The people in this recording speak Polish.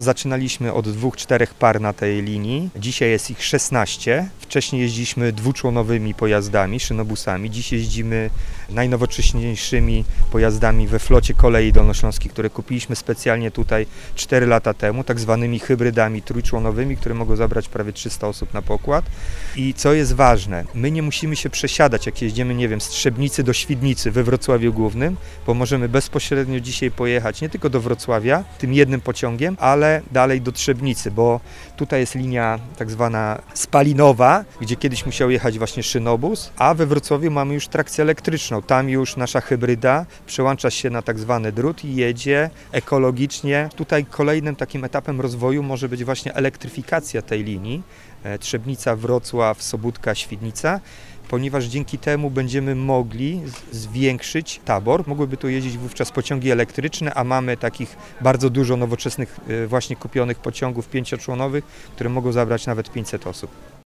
Zaczynaliśmy od 2-4 par na tej linii. Dzisiaj jest ich 16. Wcześniej jeździliśmy dwuczłonowymi pojazdami, szynobusami. Dziś jeździmy najnowocześniejszymi pojazdami we flocie Kolei Dolnośląskich, które kupiliśmy specjalnie tutaj 4 lata temu, tak zwanymi hybrydami trójczłonowymi, które mogą zabrać prawie 300 osób na pokład. I co jest ważne, my nie musimy się przesiadać, jak jeździmy, nie wiem, z Trzebnicy do Świdnicy we Wrocławiu Głównym, bo możemy bezpośrednio dzisiaj pojechać nie tylko do Wrocławia tym jednym pociągiem, ale dalej do Trzebnicy, bo tutaj jest linia tak zwana spalinowa, gdzie kiedyś musiał jechać właśnie szynobus, a we Wrocławiu mamy już trakcję elektryczną. Tam już nasza hybryda przełącza się na tak zwany drut i jedzie ekologicznie. Tutaj kolejnym takim etapem rozwoju może być właśnie elektryfikacja tej linii Trzebnica, Wrocław, Sobótka, Świdnica, ponieważ dzięki temu będziemy mogli zwiększyć tabor. Mogłyby tu jeździć wówczas pociągi elektryczne, a mamy takich bardzo dużo nowoczesnych właśnie kupionych pociągów 5-członowych, które mogą zabrać nawet 500 osób.